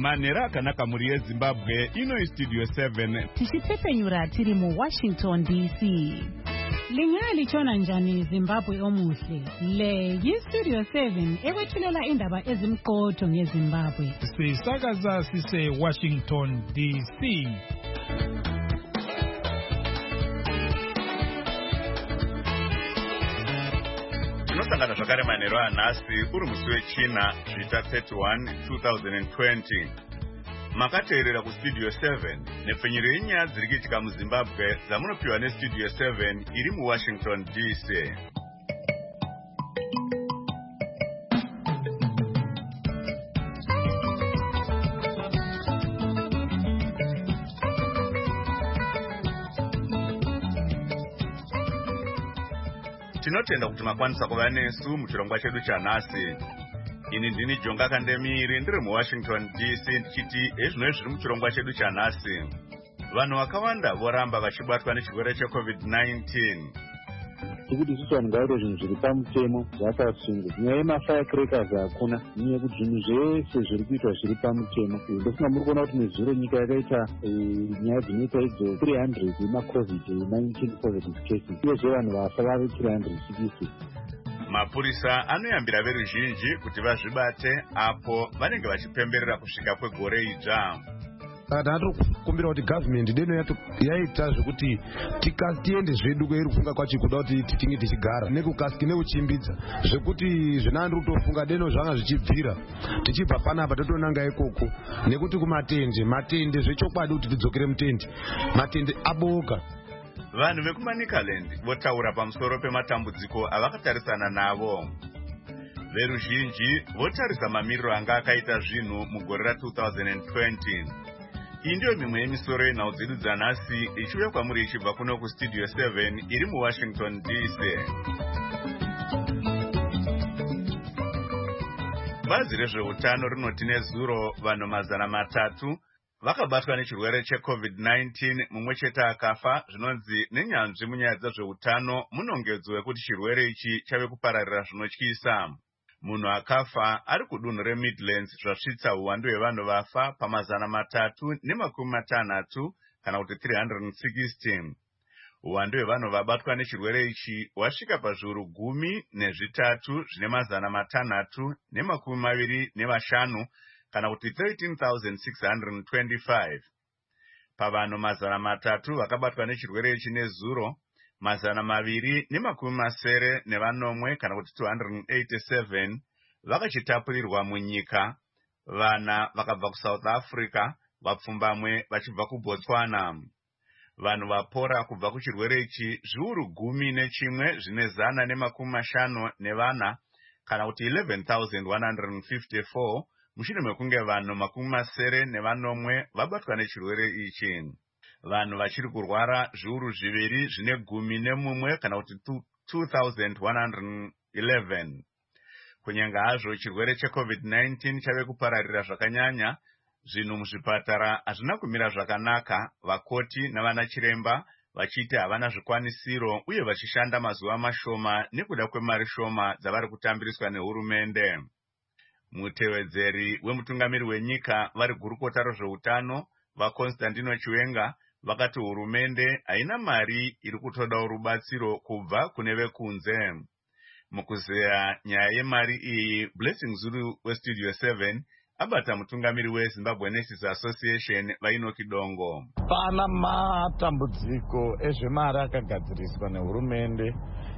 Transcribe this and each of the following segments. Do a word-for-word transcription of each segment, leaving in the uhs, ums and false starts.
manhero akanaka mhuri yezimbabwe. Ino studio seven tichitsepenyura tiri muWashington D C. Lingaya lichona njani Zimbabwe omuhle. Le yistudio seven ekwethulela indaba ezimqotho ngeZimbabwe. Sisakaza sise Washington D C. tinosangana zvakare manhero anhasi uri musi wechina zvita thirty-one two thousand twenty. Makateerera kustudio seven nepfenyuro yenyaya dziri kuitika muzimbabwe dzamunopiwa nestudio seven iri muWashington D C. Tinotenda kuti makwanisa kuva nesu muchirongwa chedu chanhasi. Ini ndini Jonga Kandemiri ndiri muWashington D C ndichiti ezvino zviri muchirongwa chedu chanhasi. Vanhu vakawanda voramba vachibatwa nechirwere checovid nineteen. Tikuti isusu vanhu ngaite zvinhu zviri pamutemo zvakasunga. Nyaya yemafirecrackers hakuna. Nyaya yekuti zvinhu zvese zviri kuitwa zviri pamutemo. Ndosina muri kuona kuti nezuro nyika yakaita nyaya dzinoita idzo three hundred yemacovid nineteen positive cases. Uyezve vanhu vafa vari three hundred sixty. Mapurisa anoyambira veruzhinji kuti vazvibate apo vanenge vachipemberera kusvika kwegore idzva. Ndatokumbira kuti government deno yaita zvekuti tiende zvedu kweri kufunga kwacho kuda kuti tinge tichigara nekukasiki nekuchimbidza zvekuti zvinandi kutofunga deno zvanga zvichibvira tichibva panapa totonanga ikoko nekuti kumatende matende zvechokwadi kuti tidzokere mutende matende aboka. Vanhu vekumaNicaland votaura pamusoro pematambudziko avakatarisana navo. Veruzhinji votarisa mamiriro anga akaita zvinhu mugore ra two thousand twenty. Iyi ndiyo mimwe yemisoro yenhau dzedu dzanhasi ichiuya kwamuri ichibva kuno kustudio seven iri muWashington D C. Bazi rezveutano rinoti nezuro vanhu mazana matatu vakabatwa nechirwere checovid nineteen, mumwe chete akafa. Zvinonzi nenyanzvi munyaya dzezveutano munongedzo wekuti chirwere ichi chave kupararira zvinotyisa. Munhu akafa ari kudunhu reMidlands zvasvitsa uwandu hwevanhu vafa pamazana matatu nemakumi matanhatu kana kuti three hundred sixty. Uwandu hwevanhu vabatwa nechirwere ichi wasvika pazviuru gumi nezvitatu zvine mazana matanhatu nemakumi maviri nevashanu kana kuti thirteen thousand six hundred twenty-five. Pavanhu mazana matatu vakabatwa nechirwere ichi nezuro, mazana maviri nemakumi masere nevanomwe kana kuti two hundred eighty-seven vakachitapurirwa munyika. Vana vakabva kuSouth Africa, vapfumbamwe vachibva kuBotswana. Vanhu vapora kubva kuchirwere ichi zviuru gumi nechimwe zvine zana nemakumi mashanu nevana kana kuti eleven thousand one hundred fifty-four mushure mekunge vanhu makumi masere nevanomwe vabatwa nechirwere ichi. Vanhu vachiri kurwara zviuru zviviri zvine gumi nemumwe kana kuti two thousand one hundred eleven. Kunyenga hazvo chirwere checovid nineteen chave kupararira zvakanyanya, zvinhu muzvipatara hazvina kumira zvakanaka, vakoti navana chiremba vachiti havana zvikwanisiro uye vachishanda mazuva mashoma nekuda kwemari shoma dzavari kutambiriswa nehurumende. Mutevedzeri wemutungamiri wenyika vari gurukota rezveutano vaConstantino Chiwenga vakati hurumende haina mari iri kutodawo rubatsiro kubva kune vekunze. Mukuzeya nyaya yemari iyi, Blessing Zulu westudio seven abata mutungamiri weZimbabwe Nurses Association Vainoki Dongo. Pana matambudziko ezvemari akagadziriswa nehurumende.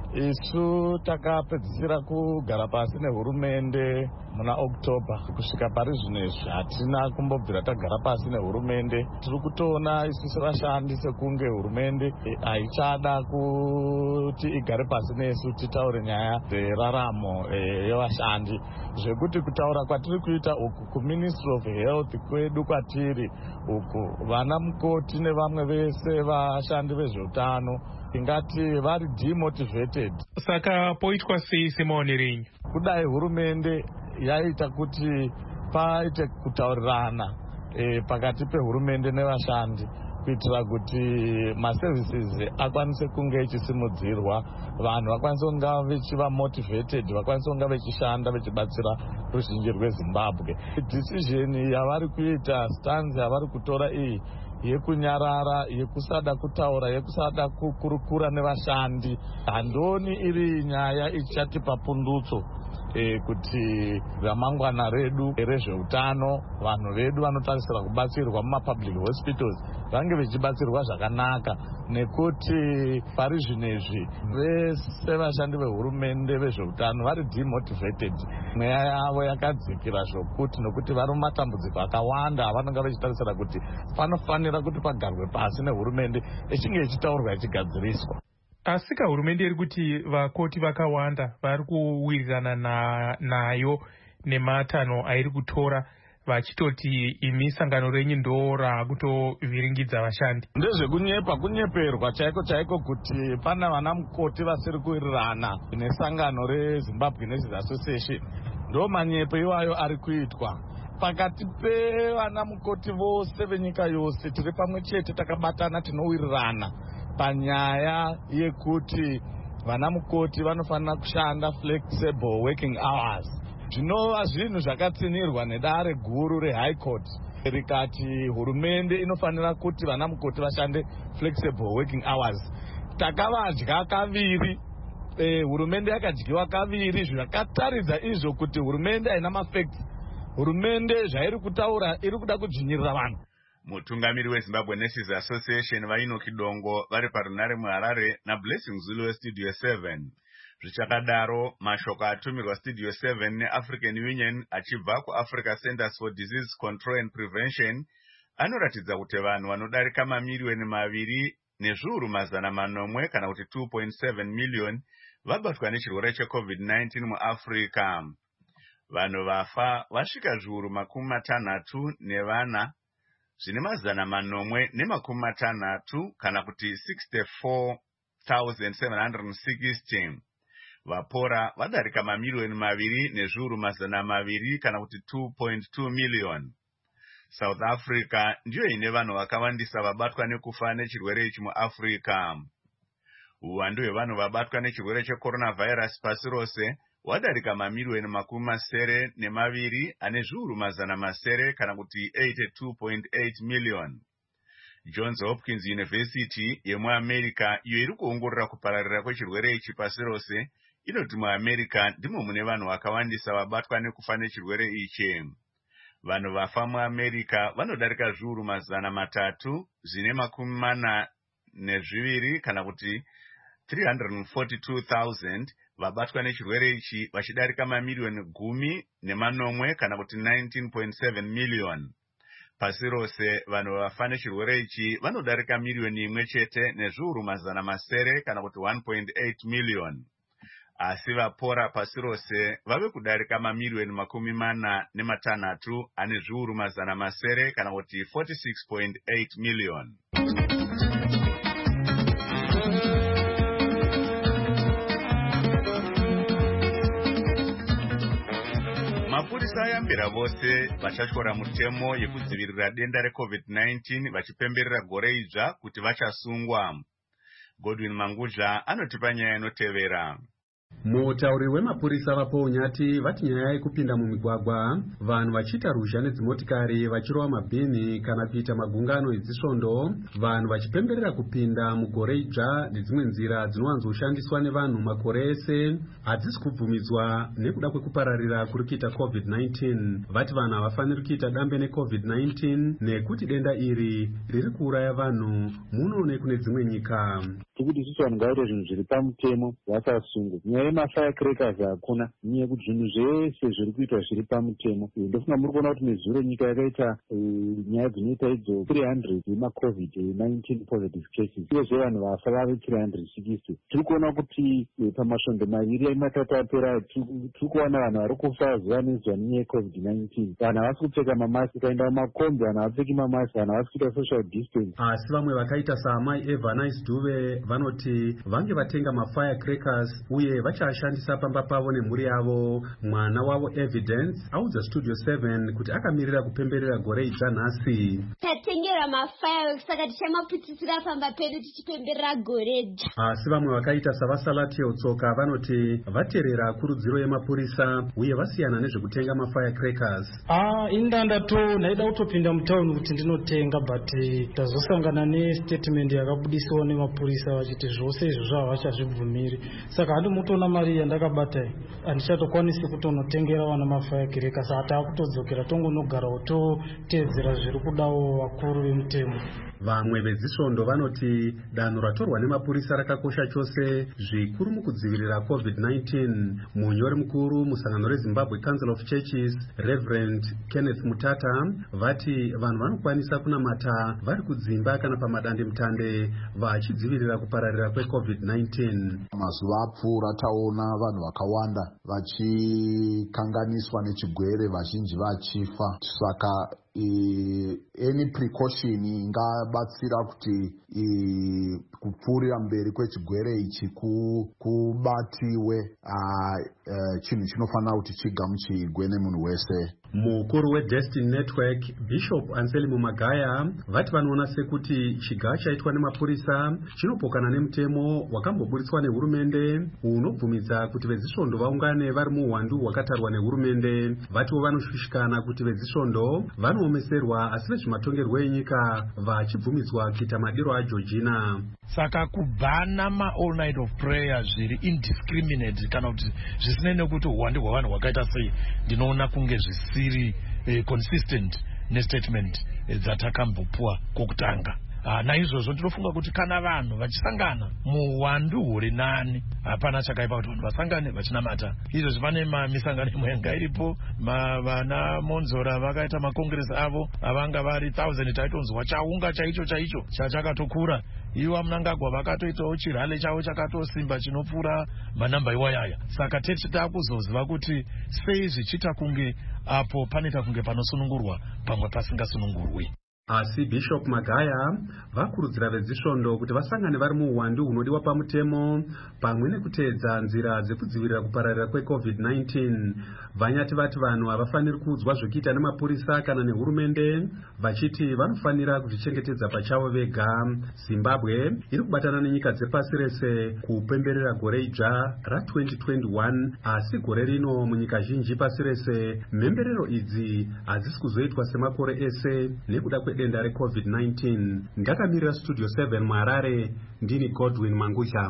Isu takapedzisira kugara pasi nehurumende muna October kusvika pari zvinezvi hatina kumbobvira tagara pasi nehurumende. Tiri kutoona isusu vashandi sekunge hurumende haichada kuti igare pasi nesu titaure nyaya dzeraramo yevashandi. Zvekuti kutaura kwatiri kuita uku kuMinistry of Health kwedu kwatiri uku, vana mukoti nevamwe vese vashandi vezveutano ingati vari demotivated. Saka poitwa sei semaonerenyu? Kudai hurumende yaita kuti paite kutaurirana e, pakati pehurumende nevashandi, kuitira kuti maservices akwanise kunge echisimudzirwa, vanhu vakwanise kunga vechiva motivated, vakwanise kunga vechishanda vechibatsira ruzhinji rweZimbabwe. Decision yavari kuita, stance yavari kutora iyi yekunyarara, yekusada kutaura, yekusada kukurukura nevashandi, handoni iri nyaya ichatipa pundutso E, kuti ramangwana redu rezveutano, vanhu vedu vanotarisira kubatsirwa mumapublic hospitals vange vechibatsirwa zvakanaka, nekuti pari zvinezvi vese vashandi vehurumende vezveutano vari demotivated, mweya yavo yakadzikira zvokuti, nokuti vari mumatambudziko akawanda avanonga vechitarisira kuti panofanira kuti pagarwe pasi nehurumende echinge ichitaurwa ichigadziriswa. Asika hurumende iri kuti vakoti vakawanda vari kuwirirana na, nayo nematano airi kutora, vachitoti imi sangano renyu ndo rakutovhiringidza vashandi. Ndezvekunyepa, kunyeperwa chaiko chaiko kuti pana vana mukoti vasiri kuwirirana nesangano reZimbabwe Nurses Association. Ndo manyepo iwayo ari kuitwa. Pakati pevana mukoti vose venyika yose tiri pamwe chete takabatana tinowirirana panyaya yekuti vana mukoti vanofanira kushanda flexible working hours. Zvinova zvinhu zvakatsinirwa nedare guru reHigh Court rikati hurumende inofanira kuti vana mukoti vashande flexible working hours. Takavadya kaviri, eh, hurumende yakadyiwa kaviri, zvakataridza izvo kuti hurumende haina mafacts. Hurumende zvairi kutaura iri kuda kudzvinyirira vanhu. Mutungamiri weZimbabwe Nurses Association vainoki Dongo vari parunare muHarare naBlessing Zulu weStudio seven. Zvichakadaro, mashoko atumirwa Studio seven neAfrican Union achibva kuAfrica Centers for Disease Control and Prevention anoratidza kuti vanhu vanodarika mamiliyoni maviri nezviuru mazana manomwe kana kuti two point seven million vabatwa nechirwere cheCovid nineteen muAfrica. Vanhu vafa vasvika zviuru makumi matanhatu nevana zvine mazana manomwe nemakumi matanhatu kana kuti sixty-four thousand seven hundred sixty. Vapora vadarika mamiliyoni maviri nezviuru mazana maviri kana kuti two point two million. South Africa ndiyo ine vanhu vakawandisa vabatwa nekufa nechirwere ichi muAfrica. Uwandu hwevanhu vabatwa nechirwere checoronavirus pasi rose wadarika mamiliyoni makumi masere nemaviri ane zviuru mazana masere kana kuti eighty-two point eight million. Johns Hopkins University yemuAmerica iyo iri kuongorora kupararira kwechirwere ichi pasi rose inoti muAmerica ndimo mune vanhu vakawandisa vabatwa nekufa nechirwere ichi. Vanhu vafa muAmerica vanodarika zviuru mazana matatu zvine makumi mana nezviviri kana kuti three hundred forty-two thousand vabatwa nechirwere ichi vachidarika mamiliyoni gumi nemanomwe kana kuti nineteen point seven million. Pasi rose vanhu vafa nechirwere ichi vanodarika miliyoni imwe chete nezviuru mazana masere kana kuti one point eight million. Asi vapora pasi rose vave kudarika mamiliyoni makumi mana nematanhatu ane zviuru mazana masere kana kuti forty-six point eight million. Mapurisa ayambira vose vachatyora mutemo yekudzivirira denda reCovid nineteen vachipemberera gore idzva kuti vachasungwa. Godwin Mangudla anotipa nyaya inotevera. Mutauri wemapurisa vapo Nyati vati nyaya yekupinda mumigwagwa vanhu vachiita ruzha nedzimotikari vachirova mabhini kana kuita magungano edzisvondo, vanhu vachipemberera kupinda mugore idzva nedzimwe nzira dzinowanzoshandiswa nevanhu makore ese hadzisi kubvumidzwa nekuda kwekupararira kuri kuita COVID nineteen. Vati vanhu havafaniri kuita dambe neCovid nineteen nekuti denda iri riri kuuraya vanhu muno nekune dzimwe nyika. Tikuti isusu vanhu ngavaite zvinhu zviri pamutemo vasasungwa. Nyaya yemafirecrackers hakuna, nyaya yekuti zvinhu zvese zviri kuitwa zviri pamutemo. Ndofunga muri kuona kuti nezuro nyika yakaita nyaya dzinoita idzo three hundred yemaCovid nineteen positive cases, uyezve vanhu vafa vave three hundred sixty. Tiri kuona kuti pamasvondo maviri ematatu apera tiri kuona vanhu vari kufa zuva nezuva nenyaya yeCovid nineteen. Vanhu havasi kupfeka mamasi, ukaenda mumakombi vanhu havapfeki mamasi, vanhu havasi kuita social distance. Asi vamwe vakaita saamai Eva Nice Duve vanoti vange vatenga mafirecrackers uye vachashandisa pamba pavo nemhuri yavo. Mwana wavo Evidence audza Studio seven kuti akamirira kupemberera gore idzva nhasi. Tatengera pamafayo saka tichamaputitsira pamba pedu tichipemberera gore dzva. Asi vamwe vakaita savasalatiyo tsoka vanoti vateerera kurudziro yemapurisa uye vasiyana nezvekutenga mafirecrackers. Ah, indanda to naida kutopinda mutauni kuti ndinotenga but tazosangana nestatement yakabudisiwa nemapurisa vachiti zvose izvozvo havachazvibvumiri. Saka handimutoona mari yandakabata handichatokwanisi kutonotengera vana mafirecrackers. Hatakutodzokera tongonogarawo toteedzera zviri kudawo vakuru vemutemo. Vamwe vezisvondo vanoti danho ratorwa nemapurisa rakakosha chose zvikuru mukudzivirira covid nineteen. Munyori mukuru musangano reZimbabwe Council of Churches Reverend Kenneth Mutata vati vanhu vanokwanisa kunamata vari kudzimba kana pamadandemutande vachidzivirira kupararira kwecovid nineteen. Mazuva apfuura taona vanhu vakawanda vachikanganiswa nechigwere vazhinji vachifa. Saka Uh, any precaution ingabatsira kuti uh, kupfuurira mberi kwechigwere ichi kubatiwe uh, uh, chinhu chinofanira kuti chigamuchirwe nemunhu wese. Mukuru weDestiny Network Bishop Anselmo Magaya vati vanoona sekuti chigaa chaitwa nemapurisa chinopokana nemutemo wakamboburitswa nehurumende unobvumidza kuti vezisvondo vaungane vari muhwandu hwakatarwa nehurumende. Vatiwo vanoshushikana kuti vezisvondo vanoomeserwa asi vezvematongerwo enyika vachibvumidzwa kuita madiro aJorgina. Saka kubhana ma all night of prayer zviri indiscriminate kana kuti zvisinei nekuti uwande hwavanhu hwakaita sei, ndinoona kunge zvisiri eh, consistent nestatement eh, dzatakambopuwa kokutanga. Ah, naizvozvo ndinofunga kuti kana vanhu vachisangana muwandu huri nani hapana chakaipa kuti vanhu vasangane vachinamata. Izvozvo pane misangano imwe yanga iripo, vana Monzora vakaita makongresi avo avanga vari thousand taitonzwa chaunga chaicho chaicho chachakatokura. Ivo Mnangagwa vakatoitawo chirale chavo chakatosimba chinopfuura manamba iwayaya. Saka tete takuzoziva kuti sei zvichiita kunge apo panoita kunge panosunungurwa pamwe pasingasunungurwi. Asi Bishop Magaya vakurudzira vezisvondo kuti vasangane vari muhwandu hunodiwa pamutemo pamwe nekuteedza nzira dzekudzivirira kupararira kwecovid nineteen. Vanyati vati vanhu havafaniri kuudzwa zvokuita nemapurisa kana nehurumende, vachiti vanofanira kuzvichengetedza pachavo vega. Zimbabwe iri kubatana nenyika dzepasi rese kupemberera gore idzva ratwenty twenty-one, asi gore rino munyika zhinji pasi rese mhemberero idzi hadzisi kuzoitwa semakore ese nekuda denda recovid nineteen. Ndakamirira studio seven muHarare, ndini Godwin Mangusha.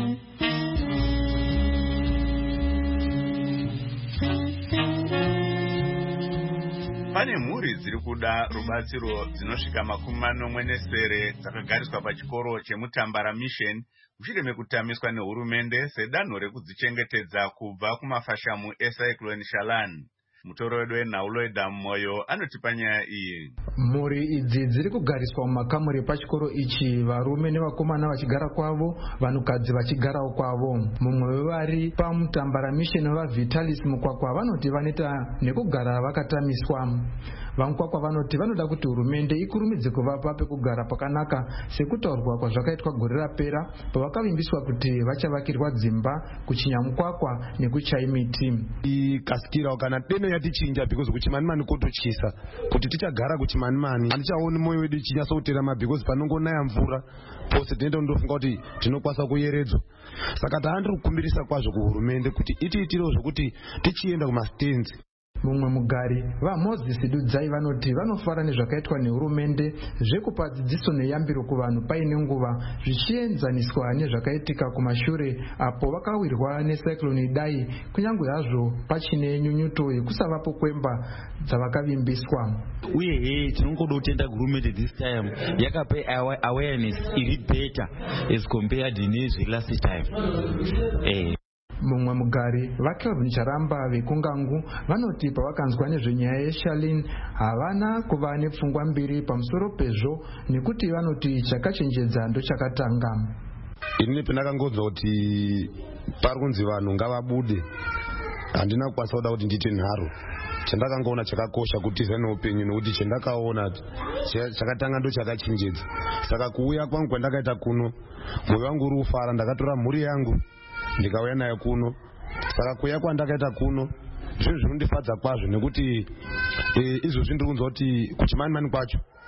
Pane mhuri dziri kuda rubatsiro dzinosvika makumi manomwe nesere dzakagariswa pachikoro cheMutambara Mission mushure mekutamiswa nehurumende sedanho rekudzichengetedza kubva kumafashamu eCyclone Shalan. Mutoro wedu weNhauloida Moyo anotipa nyaya iyi. Mhuri idzi dziri kugariswa mumakamuri pachikoro ichi, varume nevakomana vachigara kwavo, vanhukadzi vachigarawo kwavo. Mumwe wevari paMutambara Mission vaVitalis Mukwakwa vanoti vanoita nekugara vakatamiswa. Vamukwakwa vanoti vanoda kuti hurumende ikurumidze kuvapa pekugara pakanaka sekutaurwa kwazvakaitwa gore rapera pavakavimbiswa kuti vachavakirwa dzimba kuChinyamukwakwa nekuChaimiti. Ikasikira kana deno yatichinja because kuchimanimani kotochisa kuti tichagara kuchimanimani handichaoni moyo wedu chinyatsoterama because panongonaya mvura pose tinoenda kundofunga kuti tinokwanisa kuyeredzwa. Saka taandiri kukumbirisa kwazvo kuhurumende kuti itiitirewo zvokuti tichienda kumastenzi. Mumwe mugari vaMoses Dudzai vanoti vanofara nezvakaitwa nehurumende zvekupa dzidziso neyambiro kuvanhu paine nguva zvichienzaniswa nezvakaitika kumashure apo vakawirwa necyclone Idai, kunyange hazvo pachine nyunyuto yekusavapo kwemba dzavakavimbiswa. Uye he tinongoda kutenda hurumende this time yakapa awareness iri better as compared nezve last time. Eh Mumwe mugari vaKelvin Charamba vekungangu vanoti pavakanzwa nezvenyaya yeShalin havana kuva nepfungwa mbiri pamusoro pezvo nekuti vanoti chakachenjedza ndochakatanga. Ini pendakangodza kuti pari kunzi vanhu ngavabude handina kukwanisa kuda kuti ndite nharo. Chandakangoona chakakosha kuti tize neupenyu nekuti chandakaona chakatanga ndo chakachenjedza. Saka kuuya kwangu kwandakaita kuno mwoyo wangu uri kufara, ndakatora mhuri yangu ndikauya nayo kuno. Saka kuya kwandakaita kuno zvinhu zvinondifadza kwazvo nekuti e, izvozvi ndiri kunzwa kuti kuchimanimani kwacho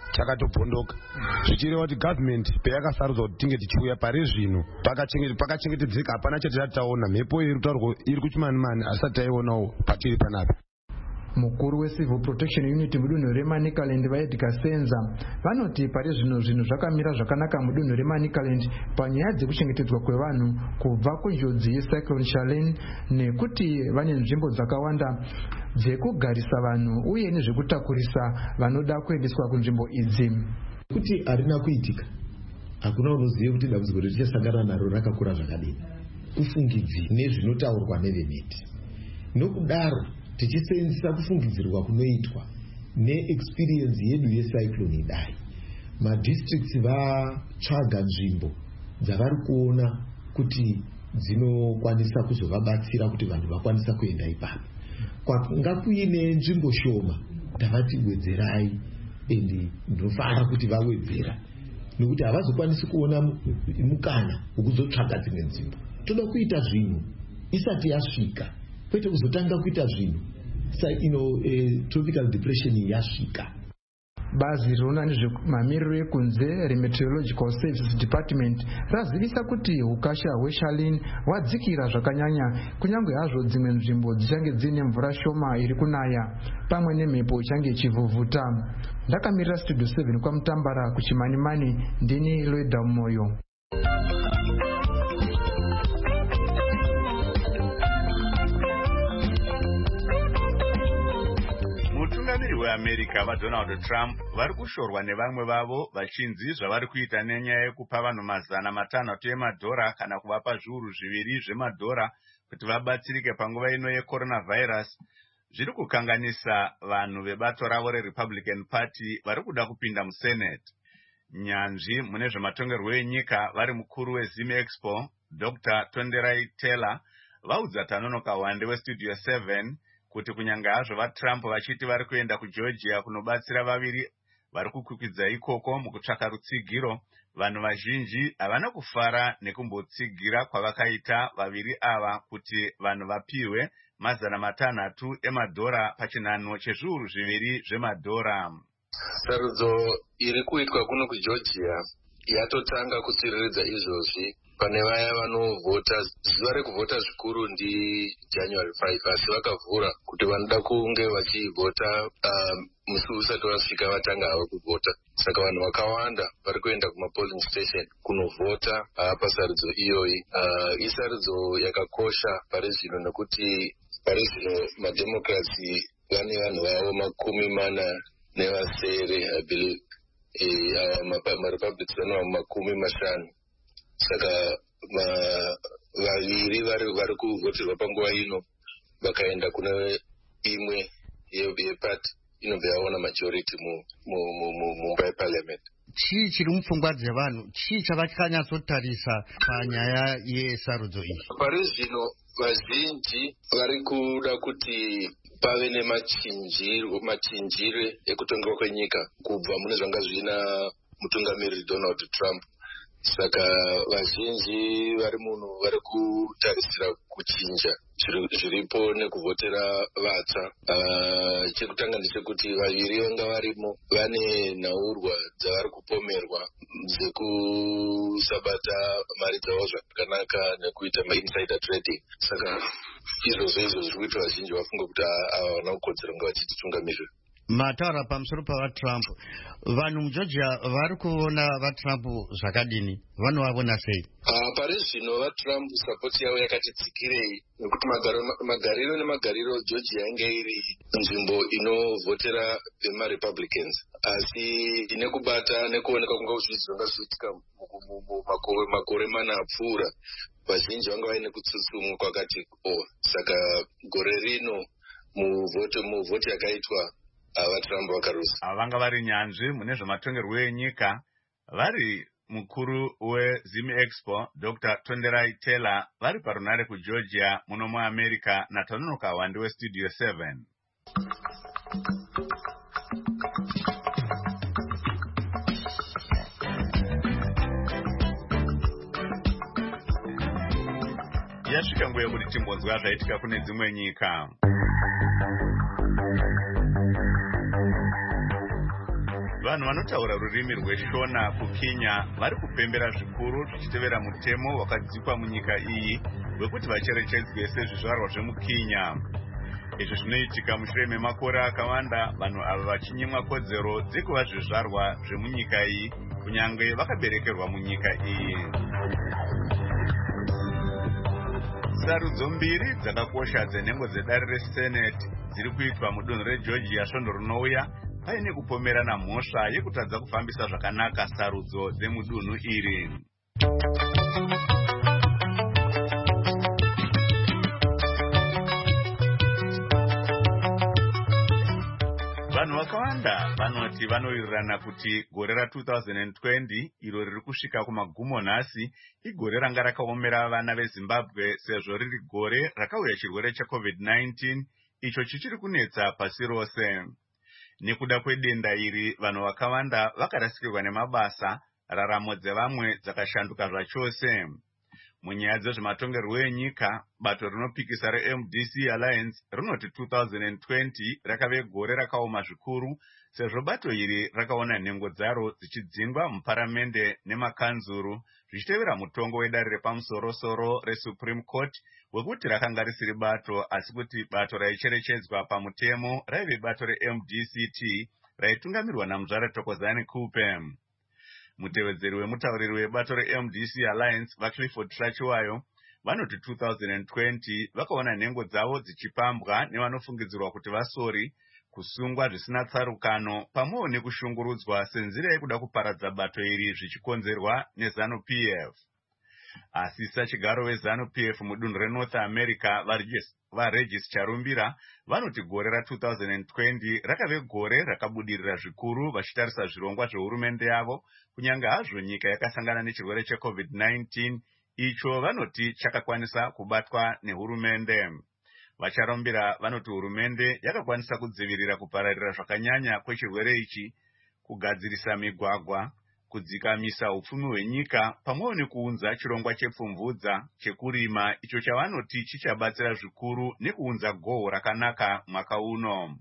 chakatobhondoka zvichireva kuti gavhimenti payakasarudzwa kuti tinge tichiuya pari zvino pakachengetedzeka. Hapana chatisati taona. Mhepo iri kutaurwa iri kuchimanimani asati taionawo patiri panapa. Mukuru weCivil Protection Unit mudunhu reManicaland vaEdgar Senza vanoti pari zvino zvinhu zvakamira zvakanaka mudunhu reManicaland panyaya dzekuchengetedzwa kwevanhu kubva kunjodzi yeCyclone Charlene, nekuti vane nzvimbo dzakawanda dzekugarisa vanhu uye nezvekutakurisa vanoda kuendeswa kunzvimbo idzi. Kuti harina kuitika, hakuna unoziva kuti dambudziko richasangana naro rakakura zvakadini, kufungidzi nezvinotaurwa nevemiti. Nokudaro tichisenzisa kufungidzirwa kunoitwa neexperience yedu yecyclone idai, madistricts vatsvaga nzvimbo dzavari kuona kuti dzinokwanisa kuzovabatsira kuti vanhu vakwanisa kuenda ipapo. Kwanga kuine nzvimbo shoma tavati wedzerai, endi ndinofanira kuti vawedzera nekuti havazokwanisi kuona mukana wekuzotsvaga dzimwe nzvimbo. Toda kuita zvinhu isati yasvika, kwete kuzotanga kuita zvinhu sa ino eh, tropical depression yasvika. Bazi rinoona nezvemamiriro ekunze remeteorological services department razivisa kuti ukasha hweCharlene hwadzikira zvakanyanya, kunyange hazvo dzimwe nzvimbo dzichange dzine mvura shoma iri kunaya pamwe nemhepo ichange ichivhuvhuta. Ndakamirira studio seven kwaMutambara kuchimanimani, ndini Loida Moyo. Mutungamiri weAmerica vaDonald Trump vari kushorwa nevamwe vavo vachinzi zvavari kuita nenyaya yekupa vanhu mazana matanhatu emadhora kana kuvapa zviuru zviviri zvemadhora kuti vabatsirike panguva ino yeCoronavirus zviri kukanganisa vanhu vebato ravo reRepublican Party vari kuda kupinda muSenate. Nyanzvi mune zvematongerwo enyika vari mukuru weZim Expo Doctor Tonderai Taylor vaudza Tanonoka Wande weStudio seven kuti kunyange hazvo vaTrump vachiti vari kuenda kuGeorgia kunobatsira vaviri vari kukwikwidzwa ikoko mukutsvaka rutsigiro, vanhu vazhinji havana kufara nekumbotsigira kwavakaita vaviri ava kuti vanhu vapiwe mazana matanhatu emadhora pachinhanho chezviuru zviviri zvemadhora. Sarudzo iri kuitwa kuno kuGeorgia yatotanga kutsiriridza izvozvi pane vaya vanovhota. Zuva rekuvhota zvikuru ndi January five, asi vakavhura kuti vanoda kunge vachivhota uh, musi usati wasvika vatanga havo kuvhota. Saka vanhu vakawanda vari kuenda kumapolling station kunovhota uh, pasarudzo iyoyi. Uh, isarudzo yakakosha pari zvino nekuti pari zvino mademokrasi vane vanhu vavo makumi mana nevasere I believe. E, marepublics vano makumi mashanu. Saka vaviri vari vari kuvhoterwa panguva ino vakaenda kune imwe yepati inobva yaona majority mumba yeparliament. Chii chiri mupfungwa dzevanhu? Chii chavakanyatsotarisa panyaya yesarudzo iyi? Pari zvino vazhinji vari kuda kuti pave nemachinjire ekutongerwa kwenyika kubva mune zvanga zvina mutungamiriri Donald Trump. Saka vazhinji vari muno vari kutarisira kuchinja zviripo nekuvhotera vatsva. Uh, chekutanga ndechekuti vaviri vanga varimo vane nhaurwa dzavari kupomerwa dzekusabata mari dzavo zvakanaka nekuita mainsider trading. Saka izvozvo izvo zviri kuita vazhinji vafunga kuti havana kukodzera kunge vachititungamirira. Mataura pamusoro pavaTrump, vanhu muGeorgia vari kuona vaTrump zvakadini? Vanovavona sei? Uh, pari zvino vaTrump sapoti yavo yakati tsikirei nekuti magariro nemagariro Georgia yange iri nzvimbo inovhotera vemaRepublicans, asi nekubata nekuoneka kunga zvizvonga zviitika makore mana apfuura vazhinji vanga vaine kutsutsumwa kwakati o. Saka gore rino muvhoti yakaitwa vaTrump vakarusa. Vanga vari nyanzvi mune zvematongerwo enyika vari mukuru weZim Expo Doctor Tonderai Taylor vari parunare kuGeorgia muno muAmerica naTanonoka Wande weStudio seven. Yasvika nguva yekuti timbonzwa zvaitika kune dzimwe nyika. vanhu vanotaura rurimi rweshona kukenya vari kupembera zvikuru zvichitevera mutemo wakadzikwa munyika iyi wekuti vacherechedzwe sezvizvarwa zvemukenya. Izvi zvinoitika mushure memakore akawanda vanhu ava vachinyimwa kodzero dzekuva zvizvarwa zvemunyika iyi kunyange vakaberekerwa munyika iyi. Sarudzo mbiri dzakakosha dzenhengo dzedare resenate dziri kuitwa mudunhu regeorgia svondo rinouya paine kupomerana mhosva yekutadza kufambisa zvakanaka sarudzo dzemudunhu iri. Vanhu vakawanda vanoti vanowirirana kuti gore ra-twenty twenty iro riri kusvika kumagumo nhasi igore ranga rakaomera vana veZimbabwe sezvo riri gore rakauya chirwere checovid nineteen icho chichiri kunetsa pasi rose. Nekuda kwedenda iri vanhu vakawanda vakarasikirwa nemabasa, raramo dzevamwe dzakashanduka zvachose. Munyaya dzezvematongerwo enyika, bato rinopikisa reM D C Alliance rinoti twenty twenty rakave gore rakaoma zvikuru sezvo bato iri rakaona nhengo dzaro dzichidzingwa muparamende nemakanzuru zvichitevera mutongo wedare repamusoro-soro reSupreme Court wekuti rakanga risiri bato asi kuti bato raicherechedzwa pamutemo raive bato reM D C T raitungamirwa naMuzvare Thokozani Kupe. Mutevedzeri wemutauriri webato reM D C Alliance vaClifford Hlachiwayo vanoti twenty twenty vakaona nhengo dzavo dzichipambwa nevanofungidzirwa kuti vasori, kusungwa zvisina tsarukano pamwewo nekushungurudzwa senzira yekuda kuparadza bato iri zvichikonzerwa neZanu P F. Asisa chigaro weZanu P F mudunhu reNorth America vaRegis Charumbira vanoti gore ra-twenty twenty rakave gore rakabudirira zvikuru vachitarisa zvirongwa zvehurumende yavo kunyange hazvo nyika yakasangana nechirwere checovid nineteen icho vanoti chakakwanisa kubatwa nehurumende. Vacharumbira vanoti hurumende yakakwanisa kudzivirira kupararira zvakanyanya kwechirwere ichi, kugadzirisa migwagwa, kudzikamisa upfumi hwenyika pamwewo nekuunza chirongwa chepfumvudza chekurima icho chavanoti chichabatsira zvikuru nekuunza goho rakanaka mwaka uno.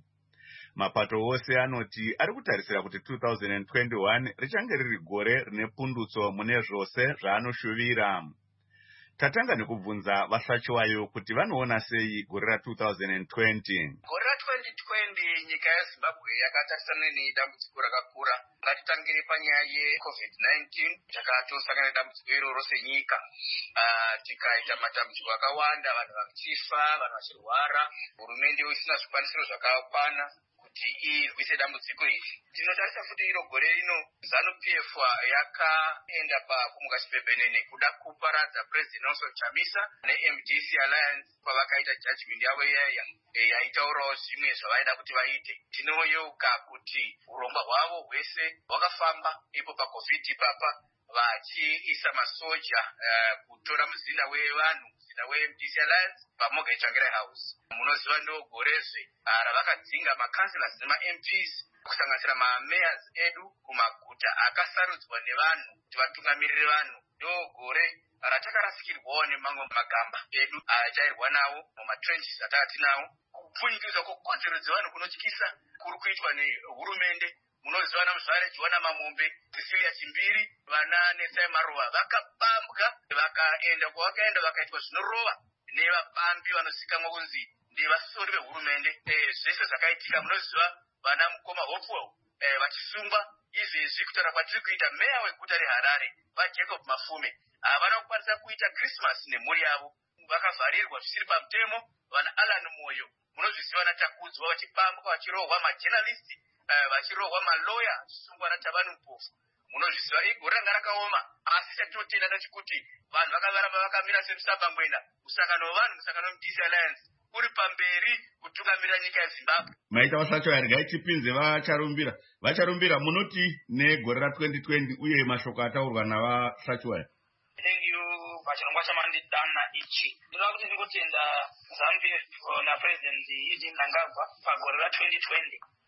Mapato ose anoti ari kutarisira kuti twenty twenty-one richange riri gore rine pundutso mune zvose zvaanoshuvira. Tatanga nekubvunza vaHlachiwayo kuti vanoona sei gore ra-twenty twenty. Gore ra-twenty twenty nyika yeZimbabwe yakatarisana nedambudziko rakakura. Ngatitangire panyaya yecovid nineteen takatosangana nedambudziko iroro senyika. Uh, tikaita matambudziko akawanda, vanhu vachifa, vanhu vachirwara, hurumende isina zvikwanisiro zvakakwana kuti irwise dambudziko iri. Tinotarisa futi iro gore rino Zanu P F yakaenda pakumuka chipembenene kuda kuparadza President Nelson Chamisa neM D C Alliance pavakaita judgment yavo iyaya yaitaurawo zvimwe zvavaida kuti vaite. Tinoyeuka kuti urongwa hwavo hwese hwakafamba ipo pacovid ipapa vachiisa masoja uh, kutora muzinda wevanhu muzinda weM D C Alliance pamoga Tsvangirai House. Munoziva ndo gorezve uh, ravakadzinga makanselas nemaM Ps kusanganisira mamayors edu kumaguta akasarudzwa nevanhu kuti vatungamirire vanhu. Ndo gore ratakarasikirwawo nemamwe magamba edu ajairwa nawo mumatrenches atatinawo. Kupfunyikidza kwekodzero dzevanhu kunotyisa kuri kuitwa nehurumende. Munoziva naMuzvare Joana Mamombe, Cecilia Chimbiri, vana Nesai Maruva vakapambwa vakaenda kwavakaenda vakaitwa zvinorova nevapambi vanosikamwa kunzi ndevasori vehurumende. Eh, zvese zvakaitika munoziva vana Mukoma Hopewell eh, vachisungwa izvezvi kutaura kwatiri kuita meya weguta reHarare vaJacob Mafume havana uh, kukwanisa kuita Christmas nemhuri yavo, vakavharirwa zvisiri pamutemo. Vana Alan Moyo munozviziva natakudzwa vachipambwa vachirohwa majournalisti uh, vachirohwa maloya sungwa naTabani Mpofu. Munozviziva igore ranga rakaoma asi chatinotenda ndechekuti vanhu vakavaramba vakamira semusambangwena. Musangano wevanhu, musangano weM D C Alliance uri pamberi kutungamirira nyika yeZimbabwe. Maita vaShlachiwayo regai tipinze vacharumbira. Vacharumbira munoti negore ra-twenty twenty uye mashoko ataurwa navaShlachiwayo. Thank you pachirongwa chamandidana ichi. Ndinoda kuti ndingotenda Zanu P F naPresident Eugene Mnangagwa pagore ra-twenty twenty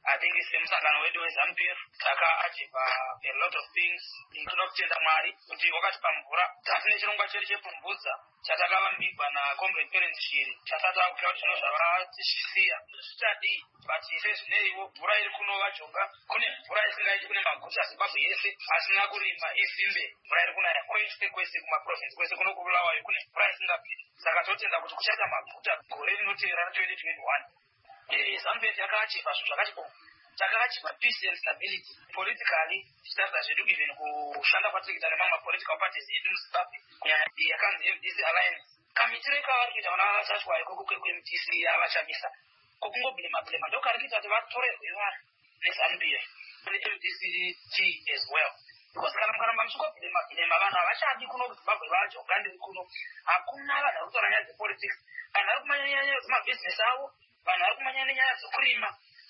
I think semusangano wedu weZANU P F takaachiva a lot of things. Tinoda kutenda Mwari kuti wakatipa mvura tasine chirongwa chedu chepfumvudza chatakavambigwa naComrade Parent Shiri chasata kuita kuti zvino zvavatisiya zvichadii but sezvineiwo mvura iri kunova jonga kune mvura isingaiti kune maguta Zimbabwe yese asina kurima isimbe mvura iri kunaya kwese kwese kumaprovinsi kwese kuno kubulawayo kune mvura isingaperi saka totenda kuti kuchaita maguta gore rinoteera ra twenty twenty-one. ZANU P F yakaachiva zvinhu zvakati bo takaachiva peace and stability politically tichitarisa zvedu even kushanda kwatirikuita nemamwe political parties edu muZimbabwe kunyanya yakanzi M D C Alliance kamitiro kavari kuita vana vachashwayo koko kwe-M D C yavachamisa kokungobhema bhema ndokari kuita kuti vatorerwe vanhu neZANU P F ne-M D C T as well because kana mukaramba muchingobhema bhema vanhu havachadi kuno kuZimbabwe vacho ngandiri kuno hakuna vanhu vari kutora nyaya dzepolitics vanhu vari kumanya nyaya dzemabhizinesi avo vanhu vari kumanya nenyaya dzokurima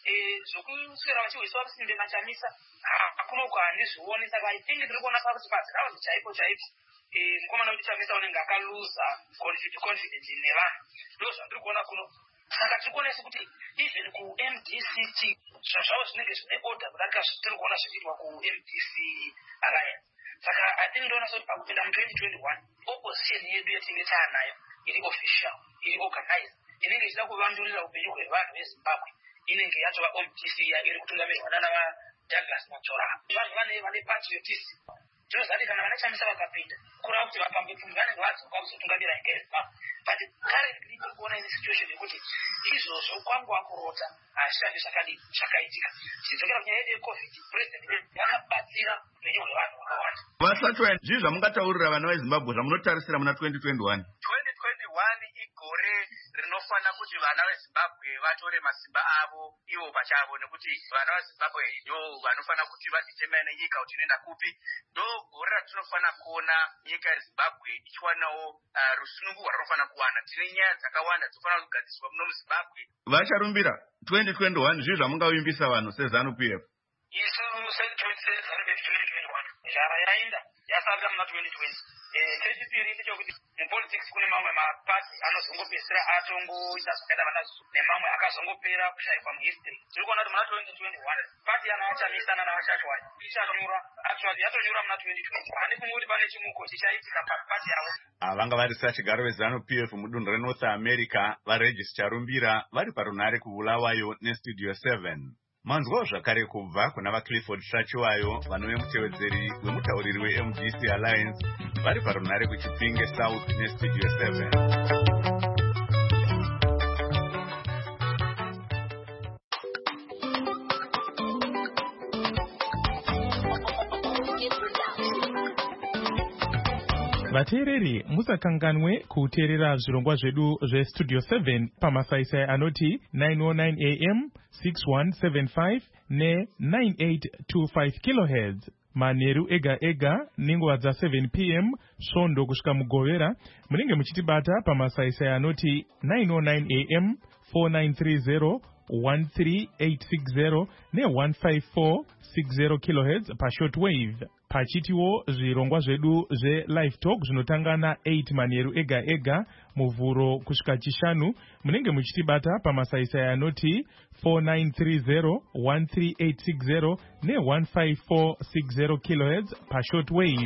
zvokuswera vachihoiswa kusimbe machamisa hakuna ukandizvioni saka I think tiri kuona pakuti pazirauzi chaipo chaipo mukomana kuti chamisa unenge akaluza confidence nevanhu ndo zvandiri kuona kuno saka tiri kuona isi kuti even ku-M D C T zvinhu zvavo zvinenge zvine order kudarika zvitiri kuona zvichiitwa ku-M D C Alliance saka I think ndoona soti pakupinda mu-twenty twenty-one opposition yedu yatinge taanayo iri official iri organized inenge ichida kuvandurira upenyu hwevanhu veZimbabwe inenge yatova O M T C iri kutungamirwa nanaDouglas Matora vanhu vane vane patriotism zvinozati kana vana chamisa vakapinda kurava kuti vapambe pfumi vanenge vadzoka kuzotungamira nyika yeZimbabwe but currently tiri kuona ine situation yekuti izvozvo kwangu wakurota hazvishandi zvakadii zvakaitika tichidzokera kunyaya yedu yecovid president yakabatsira upenyu hwevanhu vakawanda. Vasatwa zvii zvamungataurira vana veZimbabwe zvamunotarisira muna twenty twenty-one? twenty twenty-one igore rinofana kuti vana veZimbabwe vatore masimba avo ivo pachavo nekuti vana veZimbabwe ndo vanofana kuti vadzitemene nyika kuti inoenda kupi ndo gore ratinofana kuona nyika yeZimbabwe ichiwanawo uh, rusunungu rwarinofana kuwana. Tine nyaya dzakawanda dzinofana kugadziswa muno muZimbabwe. Vacharumbira twenty twenty-one zvii zvamungavimbisa vanhu seZANU P F? Isu seZANU P F twenty twenty-one njara yaenda yasarira muna twenty twenty. Chechipiri ndechekuti mupolitics kune mamwe mapati anozongopedzisira atongoita zvakaita vanazvo nemamwe akazongopera kushayikwa muhistory. Tiri kuona kuti muna twenty twenty-one pati anavachamisana navachashwayo ichanyura actually yatonyura muna twenty twenty. Handi kumwe kuti pane chimuko chichaitika papati yavo. Vanga vari sachigaro veZANU P F mudunhu reNorth America vaRegis Charumbira vari parunhare kuBulawayo neStudio seven. Manzwawo zvakare kubva kuna vaClifford Shachiwayo vanove mutevedzeri wemutauriri weM D C Alliance vari parunhare kuChipinge South neStudio seven. vateereri musakanganwe kuteerera zvirongwa zvedu zvestudio seven pamasaisai anoti nine oh nine A M six one seven five ne nine eight two five kilohertz manheru ega ega nenguva dza seven P M svondo kusvika mugovera. Munenge muchitibata pamasaisai anoti nine oh nine A M four nine three zero one three eight six zero ne one five four six zero kilohertz pashortwave. Pachitiwo zvirongwa zvedu zve-live talk zvinotanga na-eight manheru ega ega muvhuro kusvika chishanu. Munenge muchitibata pamasaisai anoti four nine three zero one three eight six zero ne one five four six zero kilohertz pashortwave.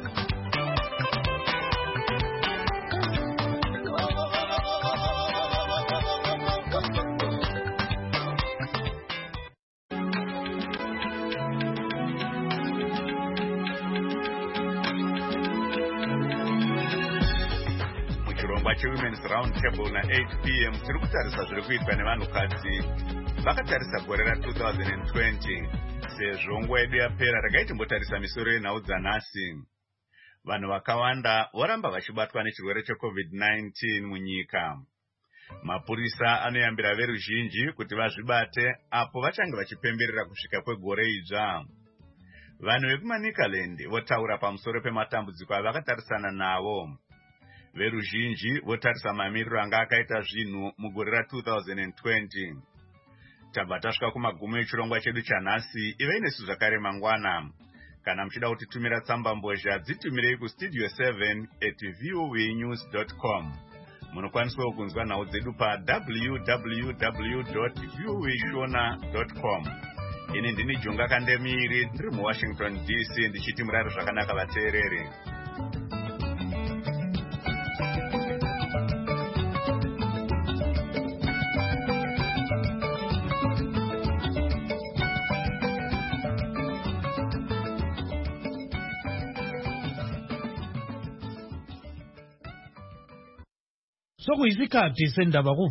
Women's Round Table na eight P M tiri kutarisa zviri kuitwa nevanhukadzi vakatarisa gore ra two thousand twenty sezvo nguva yedu yapera regai timbotarisa misoro yenhau dzanhasi. Vanhu vakawanda voramba vachibatwa nechirwere cheCovid nineteen munyika. Mapurisa anoyambira veruzhinji kuti vazvibate apo vachange vachipemberera kusvika kwegore idzva. Vanhu vekumaNicaland votaura pamusoro pematambudziko avakatarisana nawo. Veruzhinji votarisa mamiriro anga akaita zvinhu mugore ra two thousand twenty. Tabva tasvika kumagumo echirongwa chedu chanhasi. Ivei nesu zvakare mangwana. Kana muchida kutitumira tsamba mbozha dzitumirei kustudio seven at voanews dot com. Munokwaniswa kunzwa nhau dzedu pa w w w dot viewishona dot com. Ini ndini Junga Kandemiri ndiri muWashington D C ndichiti murari zvakanaka vateereri. Sokuyisikhathi sendaba ku